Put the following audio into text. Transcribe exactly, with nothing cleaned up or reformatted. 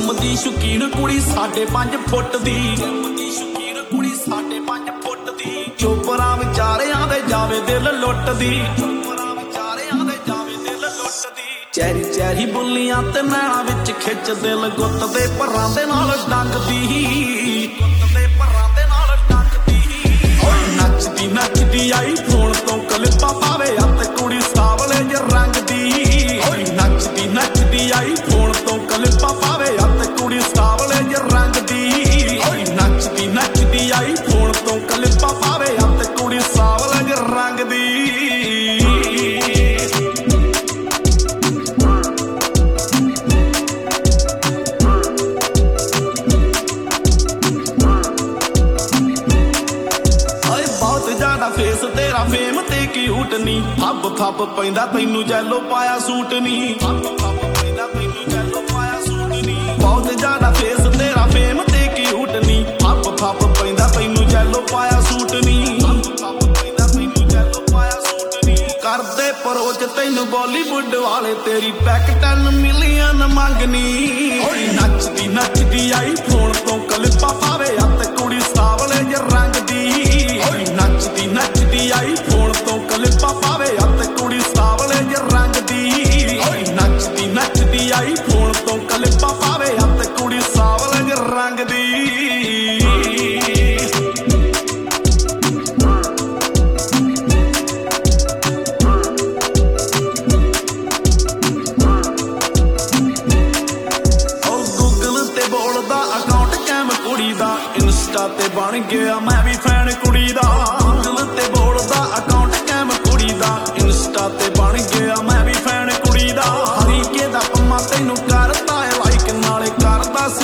gym ਦੀ ਸ਼ੌਕੀਨ ਕੁੜੀ ਸਾਢੇ ਪੰਜ ਫੁੱਟ ਦੀ ਜਿਮ ਦੀ ਸ਼ੌਕੀਨ ਕੁੜੀ ਸਾਢੇ ਪੰਜ ਫੁੱਟ ਦੀ ਚੋਪਰਾਂ ਵਿਚਾਰਿਆਂ ਦੇ ਜਾਵੇ ਦਿਲ ਲੁੱਟਦੀ ਚੋਪਰਾਂ ਵਿਚਾਰਿਆਂ ਦੇ ਜਾਵੇ ਦਿਲ ਲੁੱਟਦੀ ਚੈਰੀ ਚੈਰੀ ਬੁੱਲੀਆਂ ਤੇ ਨੈਣਾ ਵਿੱਚ ਖਿੱਚ ਦਿਲ ਗੁੱਤ ਦੇ ਪਰਾਂ ਦੇ ਨਾਲ ਡੰਗਦੀ ਗੁੱਤ ਦੇ ਪਰਾਂ ਦੇ ਨਾਲ ਡੰਗਦੀ ਓਏ ਨੱਚਦੀ ਨੱਚਦੀ ਆਈ ਫੋਨ ਤੋਂ ਕਲਿੱਪਾਂ ਪਾਵੇ ਹੱਥ ਕੁੜੀ ਸਾਵਲੇ ਜਿਹੇ ਰੰਗ ਦੀ ਓਏ ਨੱਚਦੀ ਨੱਚਦੀ ਆਈ ਫੋਨ ਤੋਂ ਕਲਿੱਪਾਂ ਪਾਵੇ ਹੱਥ ਕੁੜੀ ਸਾਵਲੇ ਜਿਹੇ ਰੰਗ ਦੀ ਓਏ ਨੱਚਦੀ ਨੱਚਦੀ ਆਈ ਫੋਨ ਤੋਂ ਕਲਿੱਪਾਂ ਪਾਵੇ ਹੱਥ ਕੁੜੀ ਸਾਵਲੇ ਜਿਹੇ ਰੰਗ ਦੀ ਫੇਸ ਤੇਰਾ ਫੇਮ ਤੇ ਕਿਊਟ ਨੀ ਥੱਬ ਥੱਬ ਪੈਂਦਾ ਤੈਨੂੰ ਜੈਲੋ ਪਾਇਆ ਸੂਟ ਨੀ ਥੱਬ ਥੱਬ ਪੈਂਦਾ ਤੈਨੂੰ ਜੈਲੋ ਪਾਇਆ ਸੂਟ ਨੀ ਬਹੁਤ ਜ਼ਿਆਦਾ ਫੇਸ ਤੇਰਾ ਫੇਮ ਤੇ ਕਿਊਟ ਨੀ ਥੱਬ ਥੱਬ ਪੈਂਦਾ ਤੈਨੂੰ ਜੈਲੋ ਪਾਇਆ ਸੂਟ ਨੀ ਥੱਬ ਥੱਬ ਪੈਂਦਾ ਤੈਨੂੰ ਜੈਲੋ ਪਾਇਆ ਸੂਟ ਨੀ ਕਰਦੇ ਪਰੋਚ ਤੈਨੂੰ ਬਾਲੀਵੁੱਡ ਵਾਲੇ ਤੇਰੀ ਬੈਕ ਟੈਨ ਮਿਲੀਅਨ ਮੰਗਨੀ ਓਏ ਨੱਚਦੀ ਨੱਚਦੀ ਆਈ ਫੋਨ ਤੋਂ ਕਲਿੱਪਾਂ ਪਾਵੇ ਹੱਥ ਕੁੜੀ ਸਾਵਲੇ ਜਿਹੇ ਰੰਗ ਦੀ ਓਏ ਨੱਚਦੀ ਨੱਚਦੀ ਆਈ ਫੋਨ ਤੋਂ ਕਲਿੱਪਾਂ ਪਾਵੇ ਹੱਥ ਕੁੜੀ ਸਾਵਲੇ ਜਿਹੇ ਰੰਗ ਦੀ ਓਏ ਨੱਚਦੀ ਨੱਚਦੀ ਆਈ ਫੋਨ ਤੋਂ ਕਲਿੱਪਾਂ ਪਾਵੇ ਹੱਥ ਕੁੜੀ ਸਾਵਲੇ ਜਿਹੇ ਰੰਗ ਦੀ ਇੰਸਟਾ ਤੇ ਬਣ ਗਿਆ ਮੈਂ ਵੀ ਫੈਨ ਕੁੜੀ ਦਾ ਦਿਲ ਤੇ ਬੋਲਦਾ ਅਕਾਊਂਟ ਕੈਮ ਕੁੜੀ ਦਾ ਇੰਸਟਾ ਤੇ ਬਣ ਗਿਆ ਮੈਂ ਵੀ ਫੈਨ ਕੁੜੀ ਦਾ ਹਰੀਕੇ ਦਾ ਪੰਮਾ ਤੈਨੂੰ ਕਰਦਾ ਏ ਲਾਈਕ ਨਾਲੇ ਕਰਦਾ